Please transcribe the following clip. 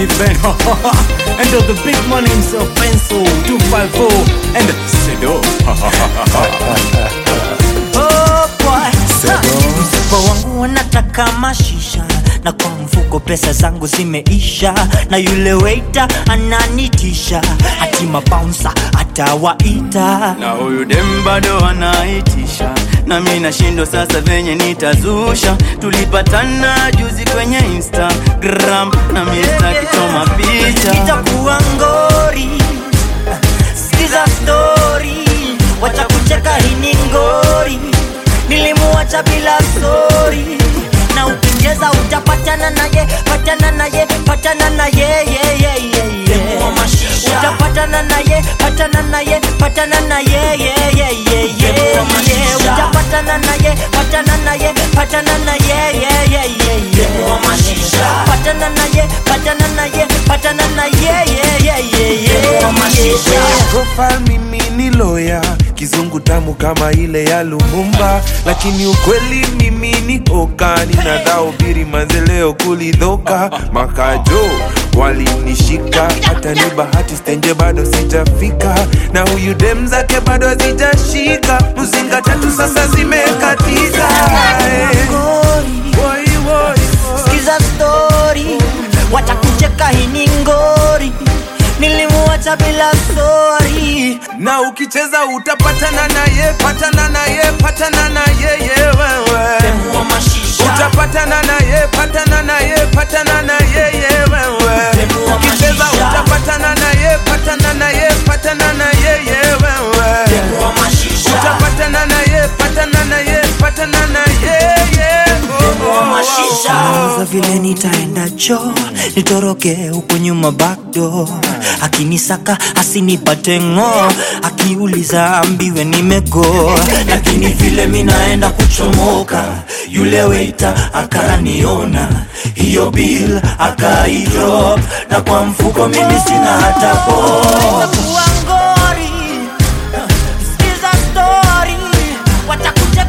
my friend. And the big man himself, Pencil 254 and Sedo. Oh boy, msipo wangu wanataka mashisha, na kwa mfuko pesa zangu zimeisha, na yule waiter ananitisha, ati mabouncer atawaita, na huyu dem bado anaitisha, na mimi nashindwa sasa venye nitazusha. Tulipatana juzi kwenye Instagram, na mimi sitaki kuchoma picha. Itakuwa ngori, sikiza story, wacha kucheka hii ni ngori, nilimuacha bila story, na ukicheza utapatana naye, patana naye, patana naye, utapatana naye, patana naye, patana naye, utapatana naye, patana naye, patana naye, patana naye, patana naye, patana naye, Profile mimi ni lawyer, kizungu tamu kama ile ya Lumumba, lakini ukweli mimi ni oka, ninadao biri manzeleo kulidhoka. Makajo walinishika, hata ni bahati stenje bado sijafika, na huyu dem zake bado hazijashika, mzinga tatu sasa zimekatika. Sikiza story, wacha kucheka hii ni ngori, nilimuacha bila story, na ukicheza utapatana naye, patana naye, patana naye, wewe utapatana naye, patana naye, patana naye, wewe ukicheza utapatana naye, patana naye, patana naye, wewe utapatana naye, patana naye, patana naye, Sasa vile nitaenda cho, nitoroke huko nyuma backdoor, akinisaka asinipate ngo, akiuliza ambiwe nimego, lakini vile minaenda kuchomoka, yule waiter akaniona, hiyo bill akaidrop, na kwa mfuko mimi sina hata po. Sikiza story, wacha kucheka